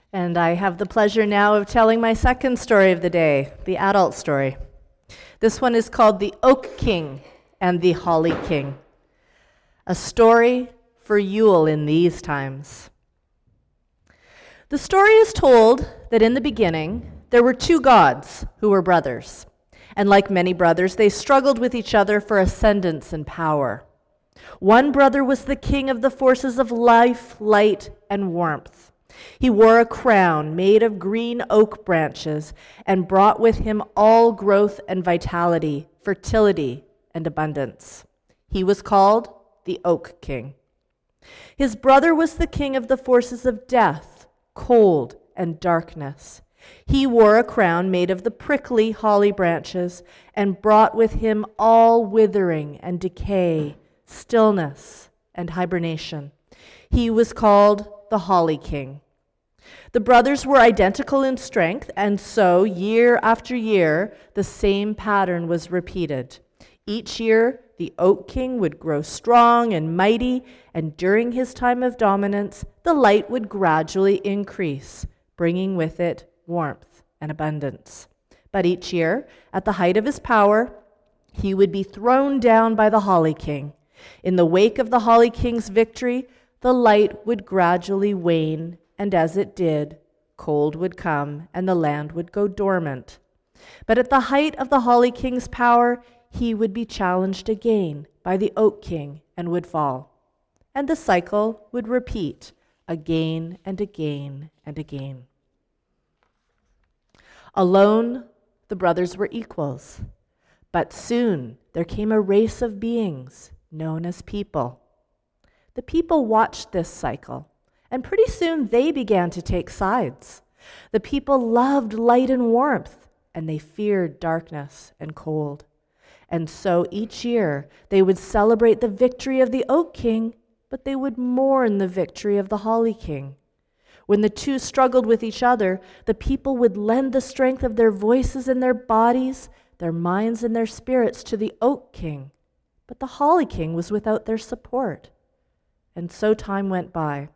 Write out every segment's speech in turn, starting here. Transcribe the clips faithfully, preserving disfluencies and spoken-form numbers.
And I have the pleasure now of telling my second story of the day, the adult story. This one is called The Oak King and the Holly King, a story for Yule in these times. The story is told that in the beginning, there were two gods who were brothers. And like many brothers, they struggled with each other for ascendance and power. One brother was the king of the forces of life, light, and warmth. He wore a crown made of green oak branches and brought with him all growth and vitality, fertility, and abundance. He was called the Oak King. His brother was the king of the forces of death, cold, and darkness. He wore a crown made of the prickly holly branches and brought with him all withering and decay, stillness, and hibernation. He was called the Holly King. The brothers were identical in strength, and so year after year, the same pattern was repeated. Each year, the Oak King would grow strong and mighty, and during his time of dominance, the light would gradually increase, bringing with it warmth and abundance. But each year, at the height of his power, he would be thrown down by the Holly King. In the wake of the Holly King's victory, the light would gradually wane, and as it did, cold would come and the land would go dormant. But at the height of the Holly King's power, he would be challenged again by the Oak King and would fall. And the cycle would repeat again and again and again. Alone, the brothers were equals. But soon there came a race of beings known as people. The people watched this cycle, and pretty soon they began to take sides. The people loved light and warmth, and they feared darkness and cold. And so each year they would celebrate the victory of the Oak King, but they would mourn the victory of the Holly King. When the two struggled with each other, the people would lend the strength of their voices and their bodies, their minds and their spirits to the Oak King. But the Holly King was without their support. And so time went by.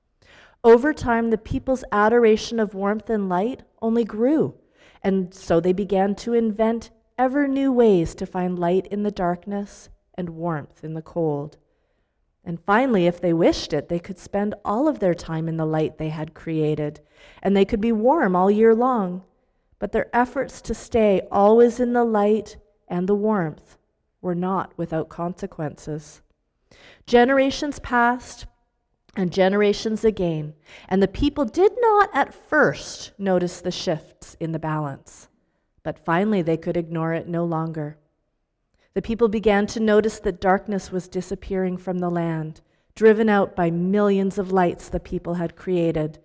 Over time, the people's adoration of warmth and light only grew, and so they began to invent ever new ways to find light in the darkness and warmth in the cold. And finally, if they wished it, they could spend all of their time in the light they had created, and they could be warm all year long. But their efforts to stay always in the light and the warmth were not without consequences. Generations passed, and generations again, and the people did not at first notice the shifts in the balance. But finally, they could ignore it no longer. The people began to notice that darkness was disappearing from the land, driven out by millions of lights the people had created.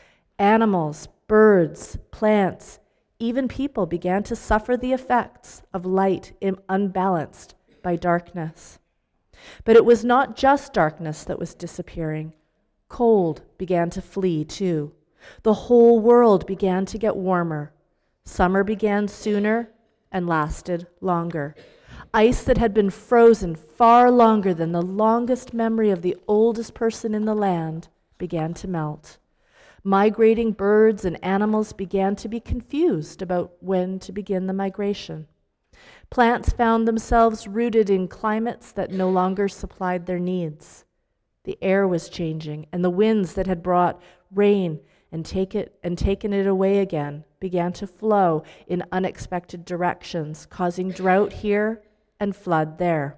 Animals, birds, plants, even people began to suffer the effects of light unbalanced by darkness. But it was not just darkness that was disappearing. Cold began to flee too. The whole world began to get warmer. Summer began sooner and lasted longer. Ice that had been frozen far longer than the longest memory of the oldest person in the land began to melt. Migrating birds and animals began to be confused about when to begin the migration. Plants found themselves rooted in climates that no longer supplied their needs. The air was changing, and the winds that had brought rain and take it and taken it away again began to flow in unexpected directions, causing drought here and flood there.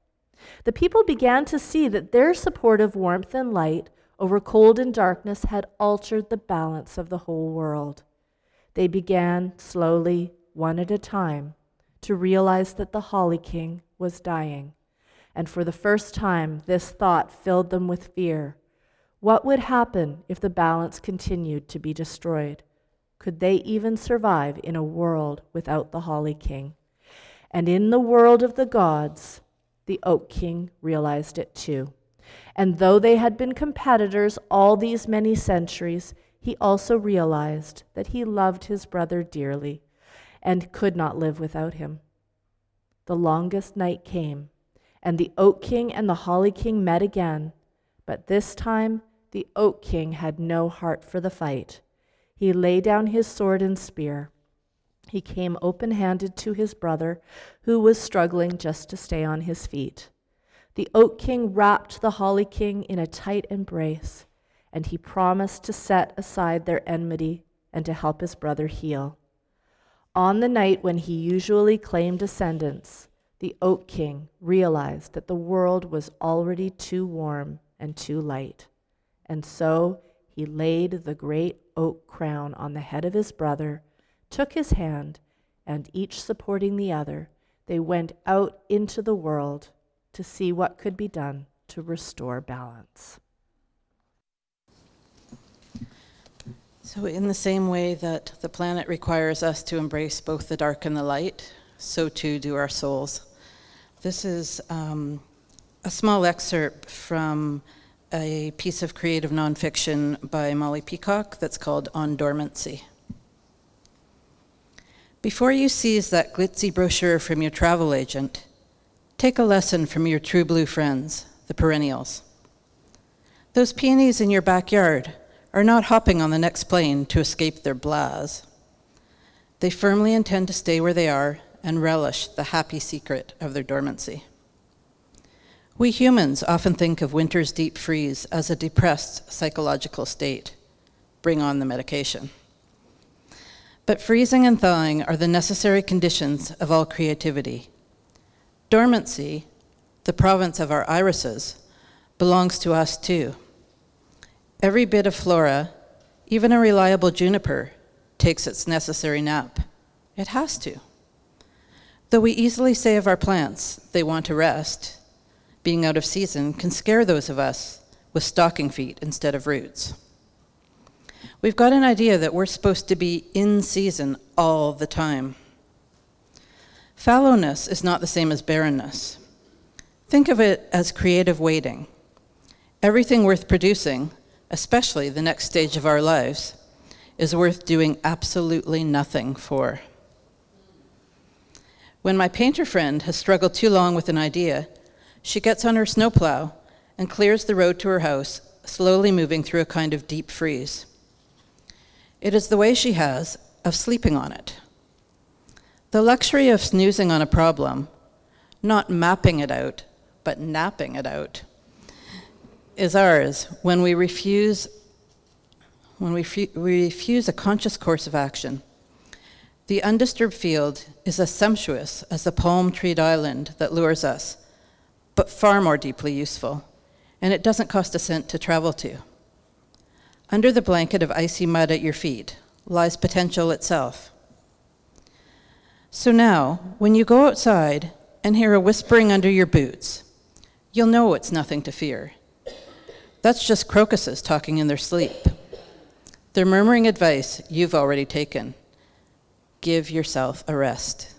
The people began to see that their support of warmth and light over cold and darkness had altered the balance of the whole world. They began slowly, one at a time, to realize that the Holly King was dying. And for the first time, this thought filled them with fear. What would happen if the balance continued to be destroyed? Could they even survive in a world without the Holly King? And in the world of the gods, the Oak King realized it too. And though they had been competitors all these many centuries, he also realized that he loved his brother dearly and could not live without him. The longest night came, and the Oak King and the Holly King met again, but this time the Oak King had no heart for the fight. He laid down his sword and spear. He came open-handed to his brother, who was struggling just to stay on his feet. The Oak King wrapped the Holly King in a tight embrace, and he promised to set aside their enmity and to help his brother heal. On the night when he usually claimed ascendance, the Oak King realized that the world was already too warm and too light, and so he laid the great oak crown on the head of his brother, took his hand, and each supporting the other, they went out into the world to see what could be done to restore balance. So in the same way that the planet requires us to embrace both the dark and the light, so too do our souls. This is um, a small excerpt from a piece of creative nonfiction by Molly Peacock that's called On Dormancy. Before you seize that glitzy brochure from your travel agent, take a lesson from your true blue friends, the perennials. Those peonies in your backyard are not hopping on the next plane to escape their blahs. They firmly intend to stay where they are and relish the happy secret of their dormancy. We humans often think of winter's deep freeze as a depressed psychological state. Bring on the medication. But freezing and thawing are the necessary conditions of all creativity. Dormancy, the province of our irises, belongs to us too. Every bit of flora, even a reliable juniper, takes its necessary nap. It has to. Though we easily say of our plants they want to rest, being out of season can scare those of us with stocking feet instead of roots. We've got an idea that we're supposed to be in season all the time. Fallowness is not the same as barrenness. Think of it as creative waiting. Everything worth producing, especially the next stage of our lives, is worth doing absolutely nothing for. When my painter friend has struggled too long with an idea, she gets on her snowplow and clears the road to her house, slowly moving through a kind of deep freeze. It is the way she has of sleeping on it. The luxury of snoozing on a problem, not mapping it out, but napping it out, is ours when we refuse when we, f- we refuse a conscious course of action. The undisturbed field is as sumptuous as the palm-treed island that lures us, but far more deeply useful, and it doesn't cost a cent to travel to. Under the blanket of icy mud at your feet lies potential itself. So now, when you go outside and hear a whispering under your boots, you'll know it's nothing to fear. That's just crocuses talking in their sleep. They're murmuring advice you've already taken. Give yourself a rest.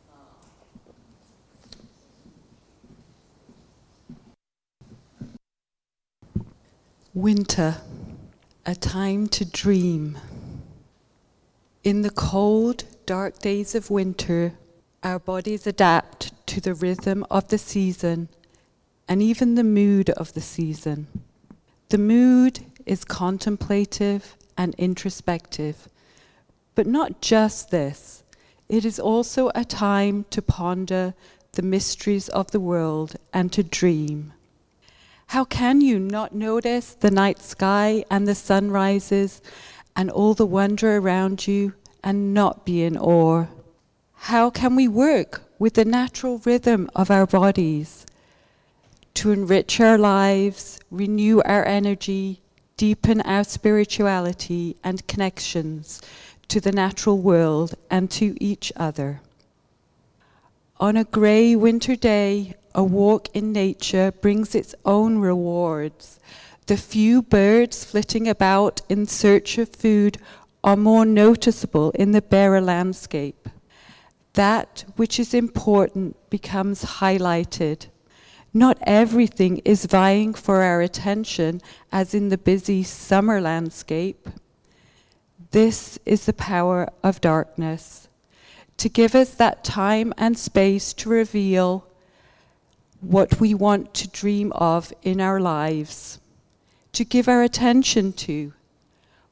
Winter, a time to dream. In the cold, dark days of winter, our bodies adapt to the rhythm of the season and even the mood of the season. The mood is contemplative and introspective, but not just this. It is also a time to ponder the mysteries of the world and to dream. How can you not notice the night sky and the sunrises and all the wonder around you and not be in awe? How can we work with the natural rhythm of our bodies to enrich our lives, renew our energy, deepen our spirituality and connections to the natural world and to each other? On a grey winter day, a walk in nature brings its own rewards. The few birds flitting about in search of food are more noticeable in the barer landscape. That which is important becomes highlighted. Not everything is vying for our attention as in the busy summer landscape. This is the power of darkness, to give us that time and space to reveal what we want to dream of in our lives, to give our attention to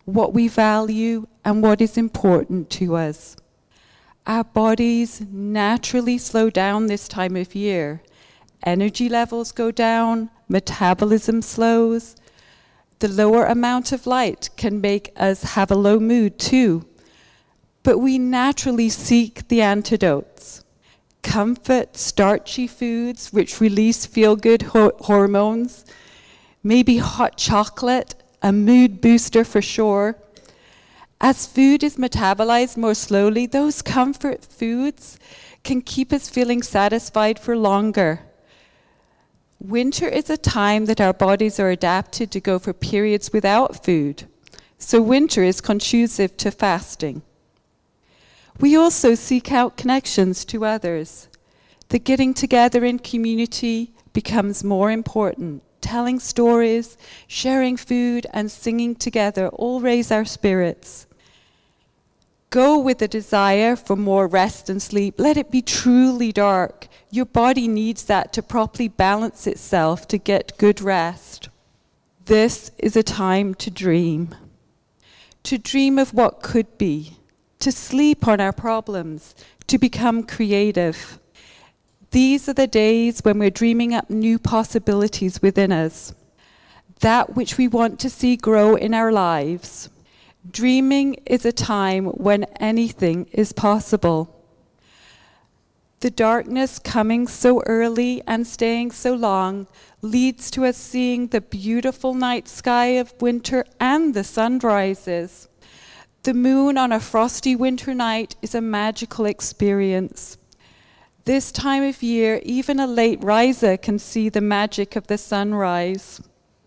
what we value, and what is important to us. Our bodies naturally slow down this time of year. Energy levels go down, metabolism slows. The lower amount of light can make us have a low mood too. But we naturally seek the antidotes. Comfort, starchy foods which release feel-good ho- hormones, maybe hot chocolate, a mood booster for sure. As food is metabolized more slowly, those comfort foods can keep us feeling satisfied for longer. Winter is a time that our bodies are adapted to go for periods without food, so winter is conducive to fasting. We also seek out connections to others. The getting together in community becomes more important. Telling stories, sharing food, and singing together all raise our spirits. Go with a desire for more rest and sleep. Let it be truly dark. Your body needs that to properly balance itself to get good rest. This is a time to dream. To dream of what could be. To sleep on our problems. To become creative. These are the days when we're dreaming up new possibilities within us. That which we want to see grow in our lives. Dreaming is a time when anything is possible. The darkness coming so early and staying so long leads to us seeing the beautiful night sky of winter and the sunrises. The moon on a frosty winter night is a magical experience. This time of year, even a late riser can see the magic of the sunrise.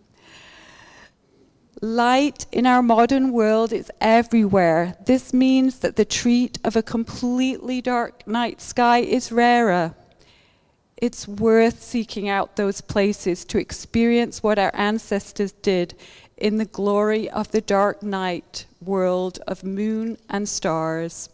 Light in our modern world is everywhere. This means that the treat of a completely dark night sky is rarer. It's worth seeking out those places to experience what our ancestors did in the glory of the dark night world of moon and stars.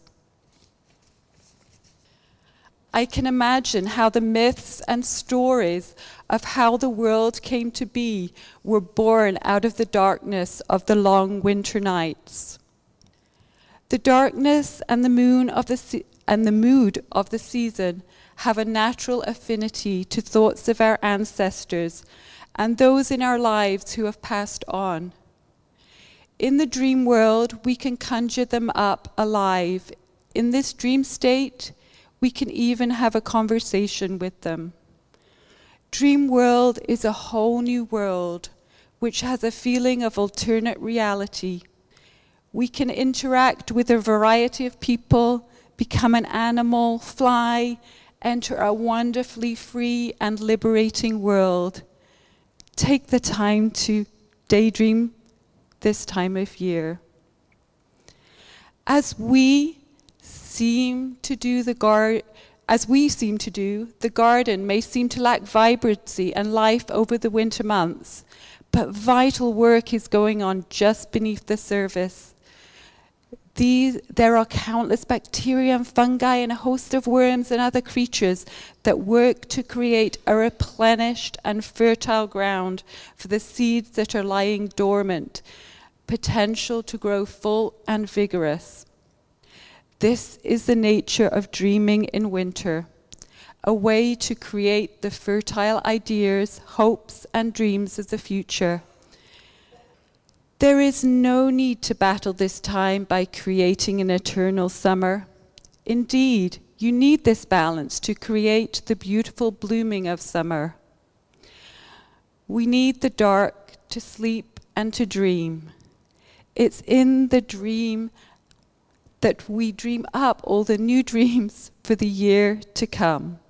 I can imagine how the myths and stories of how the world came to be were born out of the darkness of the long winter nights. The darkness and the moon of the se- and the mood of the season have a natural affinity to thoughts of our ancestors and those in our lives who have passed on. In the dream world, we can conjure them up alive. In this dream state, we can even have a conversation with them. Dream world is a whole new world, which has a feeling of alternate reality. We can interact with a variety of people, become an animal, fly, enter a wonderfully free and liberating world. Take the time to daydream this time of year. As we seem to do the gar- as we seem to do, the garden may seem to lack vibrancy and life over the winter months, but vital work is going on just beneath the surface. These, there are countless bacteria and fungi and a host of worms and other creatures that work to create a replenished and fertile ground for the seeds that are lying dormant, potential to grow full and vigorous. This is the nature of dreaming in winter, a way to create the fertile ideas, hopes, and dreams of the future. There is no need to battle this time by creating an eternal summer. Indeed, you need this balance to create the beautiful blooming of summer. We need the dark to sleep and to dream. It's in the dream that we dream up all the new dreams for the year to come.